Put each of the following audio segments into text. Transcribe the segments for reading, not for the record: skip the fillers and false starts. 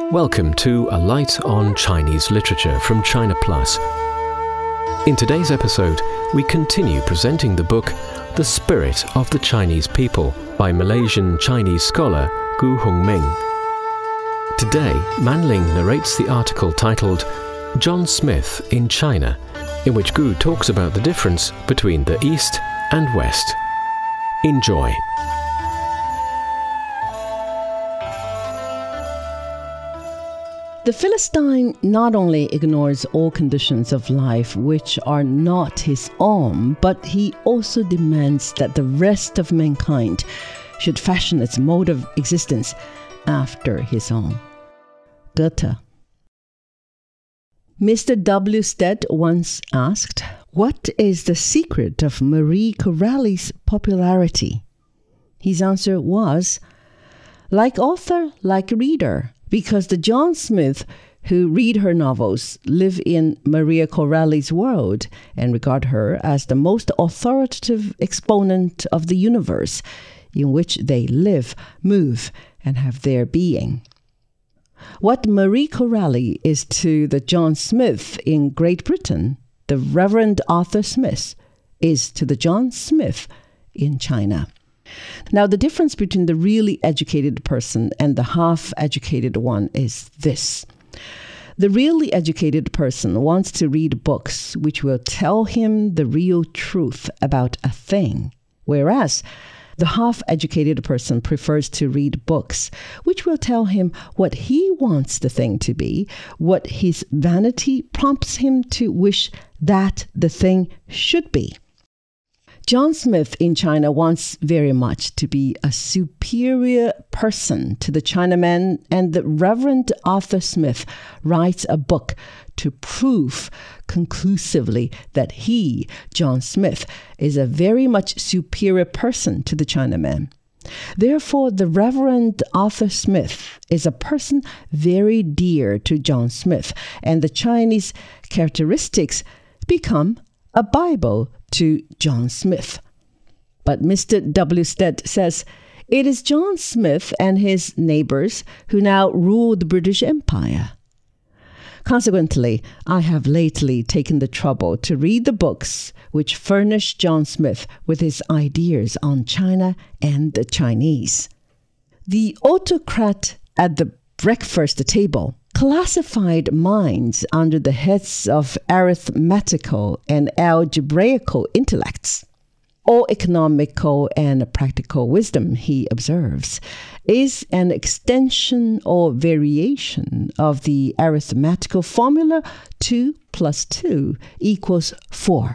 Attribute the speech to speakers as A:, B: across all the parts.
A: Welcome to A Light on Chinese Literature from China Plus. In today's episode, we continue presenting the book The Spirit of the Chinese People by Malaysian Chinese scholar Gu Hongming. Today, Manling narrates the article titled John Smith in China, in which Gu talks about the difference between the East and West. Enjoy.
B: The Philistine not only ignores all conditions of life which are not his own, but he also demands that the rest of mankind should fashion its mode of existence after his own. Goethe. Mr. W. Stead once asked, "What is the secret of Marie Corelli's popularity?" His answer was, "Like author, like reader." Because the John Smith who read her novels live in Maria Corelli's world and regard her as the most authoritative exponent of the universe in which they live, move, and have their being. What Marie Corelli is to the John Smith in Great Britain, the Reverend Arthur Smith is to the John Smith in China. Now, the difference between the really educated person and the half-educated one is this. The really educated person wants to read books which will tell him the real truth about a thing, whereas the half-educated person prefers to read books which will tell him what he wants the thing to be, what his vanity prompts him to wish that the thing should be. John Smith in China wants very much to be a superior person to the Chinaman, and the Reverend Arthur Smith writes a book to prove conclusively that he, John Smith, is a very much superior person to the Chinaman. Therefore, the Reverend Arthur Smith is a person very dear to John Smith, and the Chinese characteristics become a Bible to John Smith. But Mr. W. Stead says, it is John Smith and his neighbors who now rule the British Empire. Consequently, I have lately taken the trouble to read the books which furnish John Smith with his ideas on China and the Chinese. The Autocrat at the Breakfast Table classified minds under the heads of arithmetical and algebraical intellects. All economical and practical wisdom, he observes, is an extension or variation of the arithmetical formula 2 plus 2 equals 4.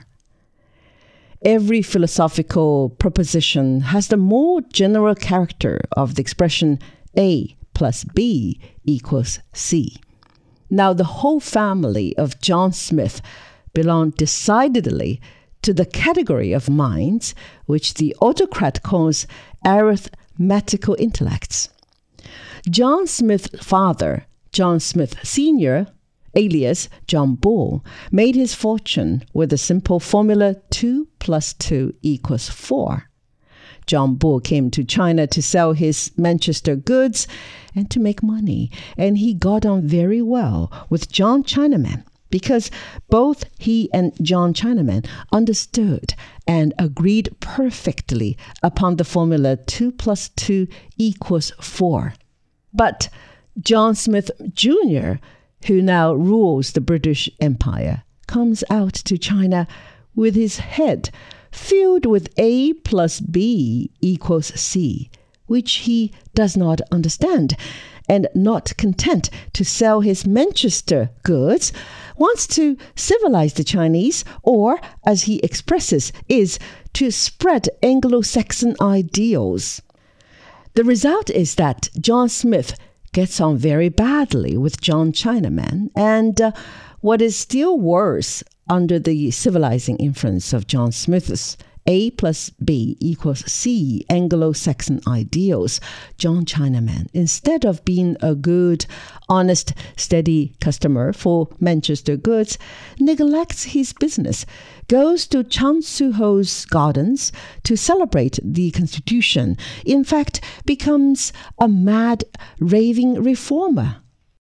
B: Every philosophical proposition has the more general character of the expression A plus B equals C. Now, the whole family of John Smith belong decidedly to the category of minds which the autocrat calls arithmetical intellects. John Smith's father, John Smith Sr., alias John Bull, made his fortune with the simple formula 2 plus 2 equals 4. John Bull came to China to sell his Manchester goods and to make money, and he got on very well with John Chinaman because both he and John Chinaman understood and agreed perfectly upon the formula 2 plus 2 equals 4. But John Smith Jr., who now rules the British Empire, comes out to China with his head filled with A plus B equals C, which he does not understand, and not content to sell his Manchester goods, wants to civilize the Chinese, or, as he expresses, is to spread Anglo-Saxon ideals. The result is that John Smith gets on very badly with John Chinaman, and what is still worse, under the civilizing influence of John Smith's A plus B equals C Anglo-Saxon ideals, John Chinaman, instead of being a good, honest, steady customer for Manchester goods, neglects his business, goes to Chan Su-ho's gardens to celebrate the Constitution, in fact, becomes a mad, raving reformer.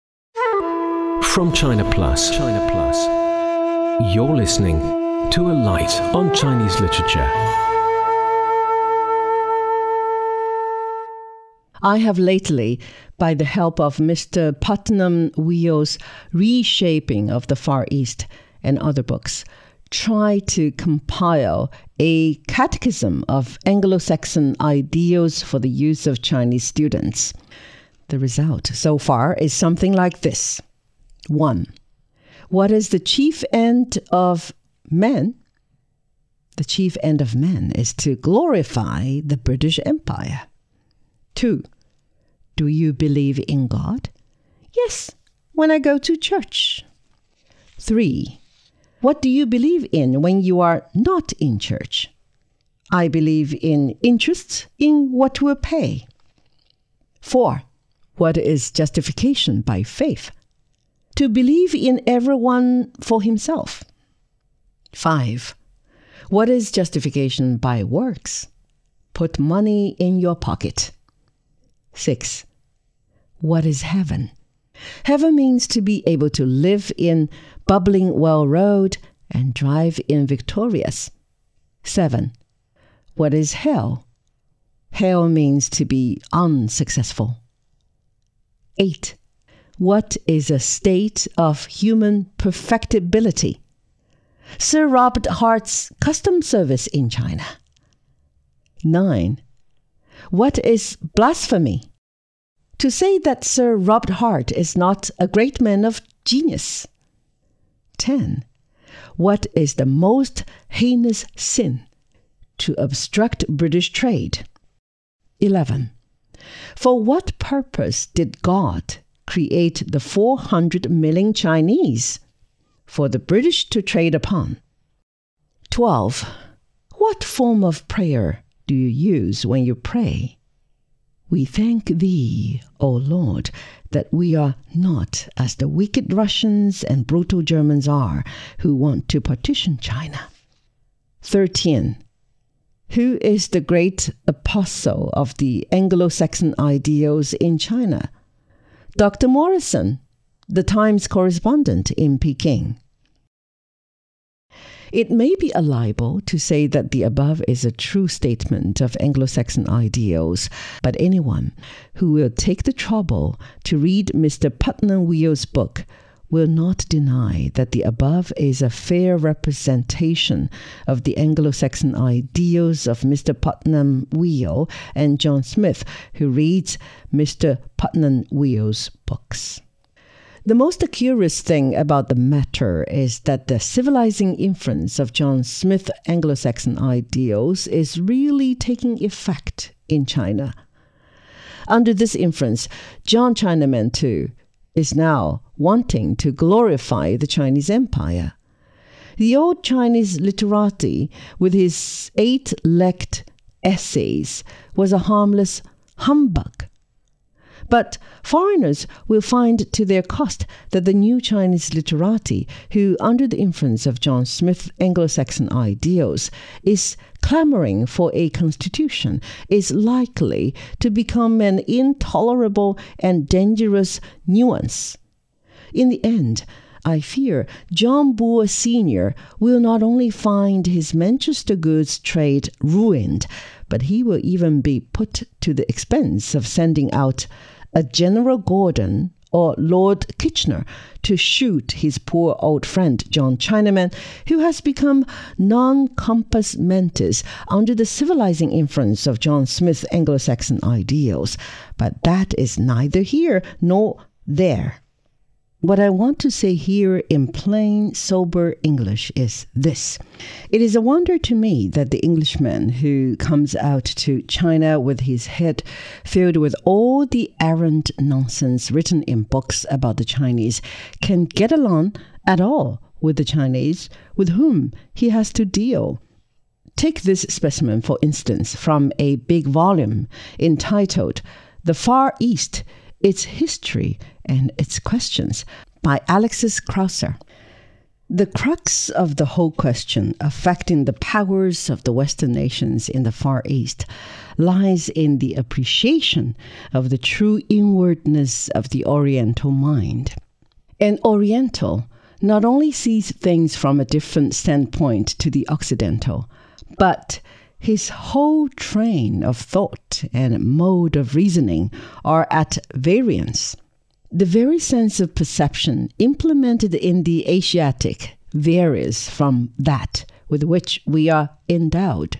A: from China Plus. You're listening to A Light on Chinese Literature.
B: I have lately, by the help of Mr. Putnam Weo's Reshaping of the Far East and other books, tried to compile a catechism of Anglo-Saxon ideals for the use of Chinese students. The result so far is something like this. 1. What is the chief end of man? The chief end of man is to glorify the British Empire. 2. Do you believe in God? Yes, when I go to church. 3. What do you believe in when you are not in church? I believe in interest in what will pay. 4. What is justification by faith? To believe in everyone for himself. 5. What is justification by works? Put money in your pocket. 6. What is heaven? Heaven means to be able to live in bubbling well road and drive in victorious. 7. What is hell? Hell means to be unsuccessful. 8. What is a state of human perfectibility? Sir Robert Hart's custom service in China. 9. What is blasphemy? To say that Sir Robert Hart is not a great man of genius. 10. What is the most heinous sin? To obstruct British trade. 11. For what purpose did God create the 400 million Chinese? For the British to trade upon. 12. What form of prayer do you use when you pray? We thank Thee, O Lord, that we are not as the wicked Russians and brutal Germans are, who want to partition China. 13. Who is the great apostle of the Anglo-Saxon ideals in China? Dr. Morrison, the Times correspondent in Peking. It may be a libel to say that the above is a true statement of Anglo-Saxon ideals, but anyone who will take the trouble to read Mr. Putnam Weo's book will not deny that the above is a fair representation of the Anglo-Saxon ideals of Mr. Putnam Weo and John Smith, who reads Mr. Putnam Weo's books. The most curious thing about the matter is that the civilizing influence of John Smith's Anglo-Saxon ideals is really taking effect in China. Under this influence, John Chinaman, too, is now wanting to glorify the Chinese Empire. The old Chinese literati, with his 8-legged essays, was a harmless humbug. But foreigners will find to their cost that the new Chinese literati, who, under the influence of John Smith's Anglo-Saxon ideals, is clamoring for a constitution, is likely to become an intolerable and dangerous nuisance. In the end, I fear John Bull Sr. will not only find his Manchester goods trade ruined, but he will even be put to the expense of sending out a General Gordon or Lord Kitchener to shoot his poor old friend John Chinaman, who has become non-compos mentis under the civilizing influence of John Smith's Anglo-Saxon ideals. But that is neither here nor there. What I want to say here in plain, sober English is this. It is a wonder to me that the Englishman who comes out to China with his head filled with all the errant nonsense written in books about the Chinese can get along at all with the Chinese with whom he has to deal. Take this specimen, for instance, from a big volume entitled The Far East, Its History and Its Questions by Alexis Krauser. The crux of the whole question affecting the powers of the Western nations in the Far East lies in the appreciation of the true inwardness of the Oriental mind. An Oriental not only sees things from a different standpoint to the Occidental, but his whole train of thought and mode of reasoning are at variance. The very sense of perception implemented in the Asiatic varies from that with which we are endowed.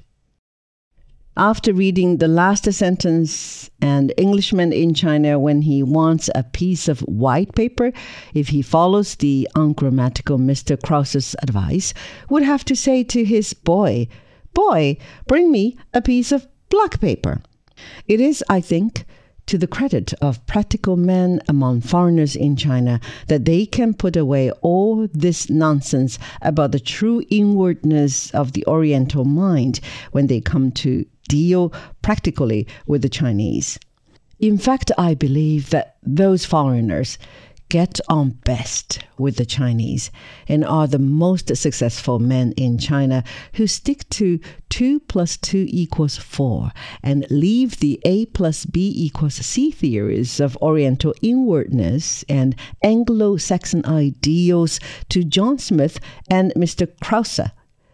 B: After reading the last sentence, an Englishman in China, when he wants a piece of white paper, if he follows the ungrammatical Mr. Krause's advice, would have to say to his boy, "Boy, bring me a piece of black paper." It is, I think, to the credit of practical men among foreigners in China that they can put away all this nonsense about the true inwardness of the Oriental mind when they come to deal practically with the Chinese. In fact, I believe that those foreigners get on best with the Chinese and are the most successful men in China who stick to 2 + 2 = 4 and leave the A + B = C theories of Oriental inwardness and Anglo-Saxon ideals to John Smith and Mr. Krause.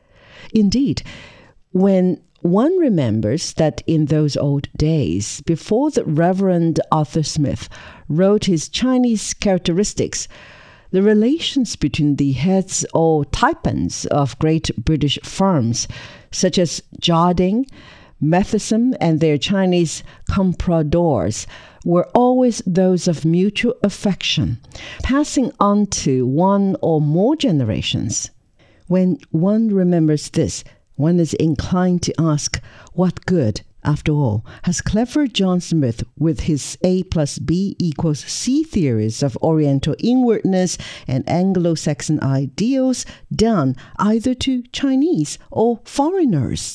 B: Indeed, when one remembers that in those old days, before the Reverend Arthur Smith wrote his Chinese characteristics, the relations between the heads or taipans of great British firms, such as Jardine, Matheson, and their Chinese compradors, were always those of mutual affection, passing on to one or more generations. When one remembers this, one is inclined to ask, what good, after all, has clever John Smith with his A + B = C theories of Oriental inwardness and Anglo-Saxon ideals done either to Chinese or foreigners?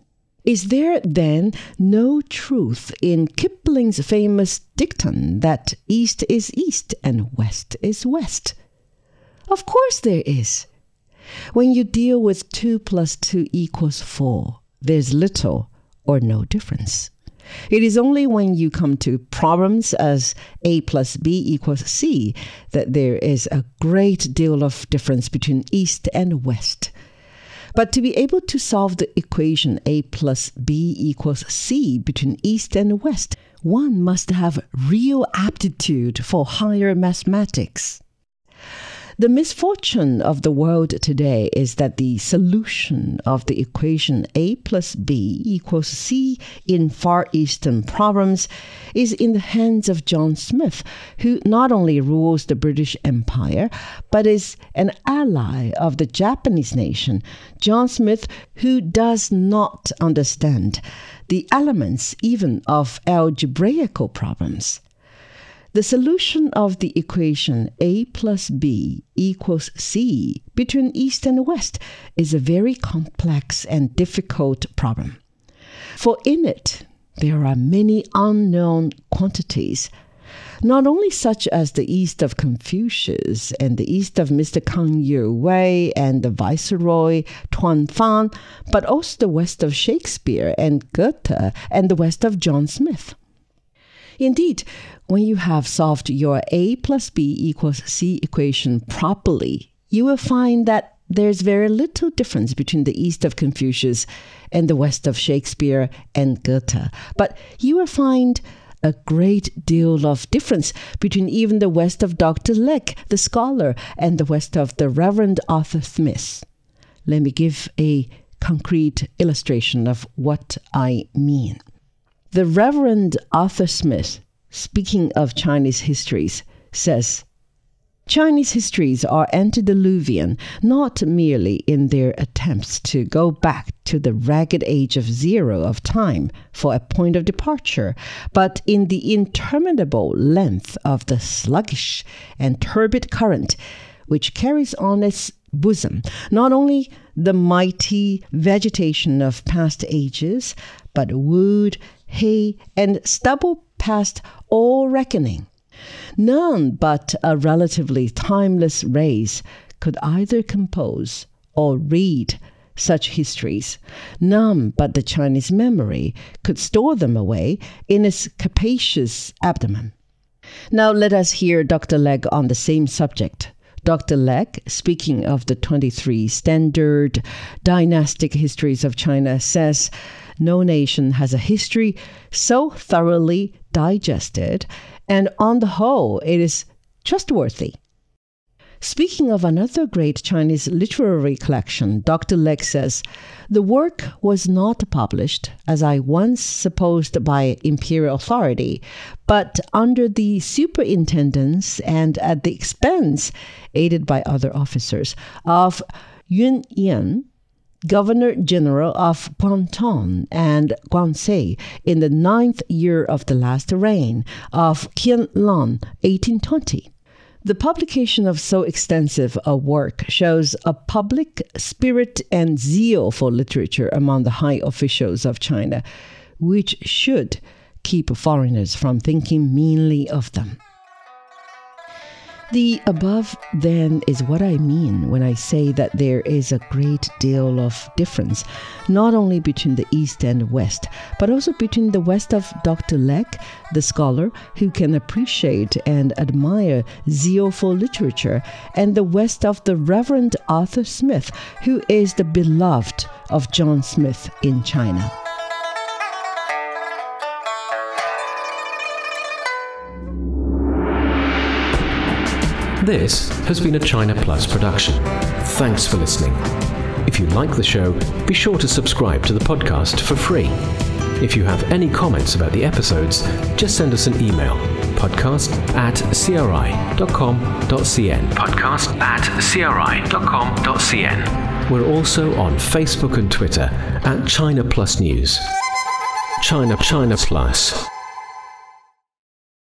B: Is there then no truth in Kipling's famous dictum that East is East and West is West? Of course there is. When you deal with 2 + 2 = 4, there's little or no difference. It is only when you come to problems as A + B = C that there is a great deal of difference between East and West. But to be able to solve the equation A + B = C between East and West, one must have real aptitude for higher mathematics. The misfortune of the world today is that the solution of the equation A + B = C in Far Eastern problems is in the hands of John Smith, who not only rules the British Empire, but is an ally of the Japanese nation. John Smith, who does not understand the elements even of algebraical problems. The solution of the equation A + B = C between East and West is a very complex and difficult problem. For in it, there are many unknown quantities, not only such as the East of Confucius and the East of Mr. Kang Ye-wei and the Viceroy Tuan Fan, but also the West of Shakespeare and Goethe and the West of John Smith. Indeed, when you have solved your A + B = C equation properly, you will find that there's very little difference between the East of Confucius and the West of Shakespeare and Goethe. But you will find a great deal of difference between even the West of Dr. Leck, the scholar, and the West of the Reverend Arthur Smith. Let me give a concrete illustration of what I mean. The Reverend Arthur Smith, speaking of Chinese histories, says, Chinese histories are antediluvian, not merely in their attempts to go back to the ragged age of zero of time for a point of departure, but in the interminable length of the sluggish and turbid current which carries on its bosom not only the mighty vegetation of past ages, but wood, hay, and stubble past all reckoning. None but a relatively timeless race could either compose or read such histories. None but the Chinese memory could store them away in its capacious abdomen. Now let us hear Dr. Legge on the same subject. Dr. Legge, speaking of the 23 standard dynastic histories of China, says no nation has a history so thoroughly digested, and on the whole, it is trustworthy. Speaking of another great Chinese literary collection, Dr. Legge says, the work was not published, as I once supposed, by imperial authority, but under the superintendence and at the expense, aided by other officers, of Yun Yan, Governor-General of Guangdong and Guangxi in the 9th year of the last reign of Qianlong, 1820. The publication of so extensive a work shows a public spirit and zeal for literature among the high officials of China, which should keep foreigners from thinking meanly of them. The above, then, is what I mean when I say that there is a great deal of difference, not only between the East and West, but also between the West of Dr. Legge, the scholar who can appreciate and admire zeal for literature, and the West of the Reverend Arthur Smith, who is the beloved of John Smith in China.
A: This has been a China Plus production. Thanks for listening. If you like the show, be sure to subscribe to the podcast for free. If you have any comments about the episodes, just send us an email, podcast@cri.com.cn. podcast@cri.com.cn. We're also on Facebook and Twitter @China Plus News. China Plus.